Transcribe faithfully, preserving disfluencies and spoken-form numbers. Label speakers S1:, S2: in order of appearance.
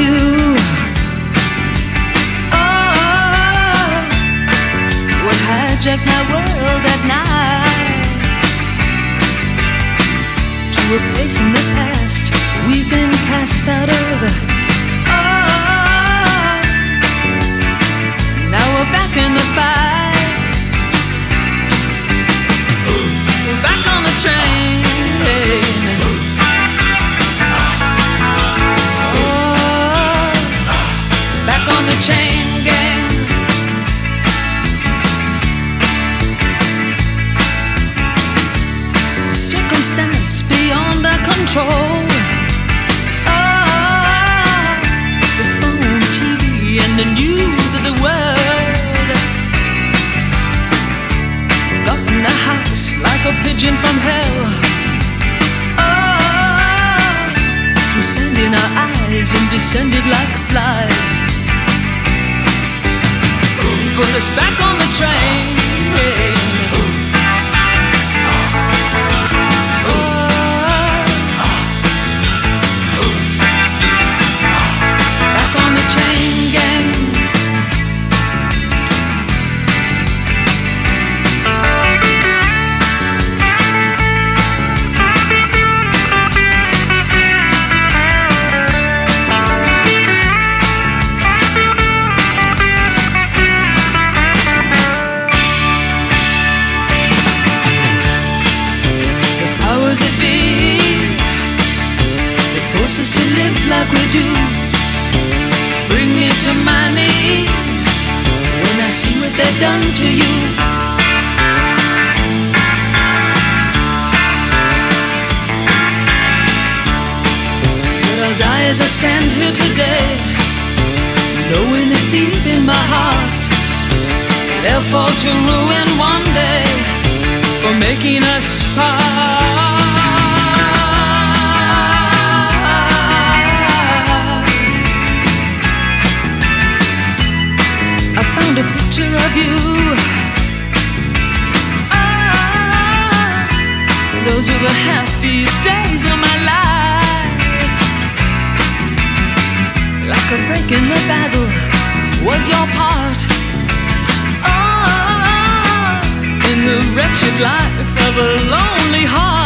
S1: you. Oh, what hijacked my world at night, to a place in the past we've been cast out of. Oh, now we're back in the fight. We're back on the train. On the chain gang, circumstance beyond our control. Oh, the phone, T V, and the news of the world got in the house like a pigeon from hell. Oh, threw sand in our eyes and descended like flies. Put us back on the train. Back on the chain gang. That be, they force us to live like we do. Bring me to my knees when I see what they've done to you. But I'll die as I stand here today, knowing that deep in my heart they'll fall to ruin one day for making us part. A picture of you. Ah, those were the happiest days of my life. Like a break in the battle was your part. Ah, in the wretched life of a lonely heart.